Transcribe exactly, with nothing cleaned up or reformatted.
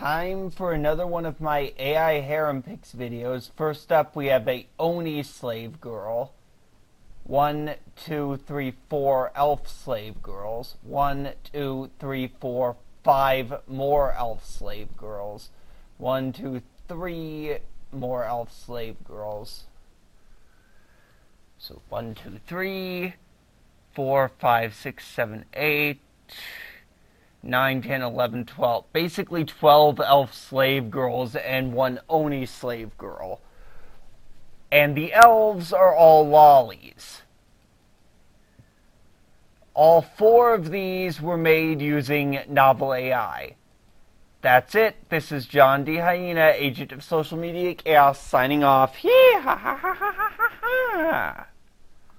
time for another one of my A I harem pics videos. First up, we have a Oni slave girl. One, two, three, four elf slave girls. One, two, three, four, five more elf slave girls. One, two, three more elf slave girls. So one, two, three, four, five, six, seven, eight, nine, ten, eleven, twelve. Basically twelve elf slave girls and one Oni slave girl. And the elves are all lollies. All four of these were made using Novel A I. That's it. This is John D. Hyena, agent of social media chaos, signing off. Yeah, ha ha ha ha ha ha.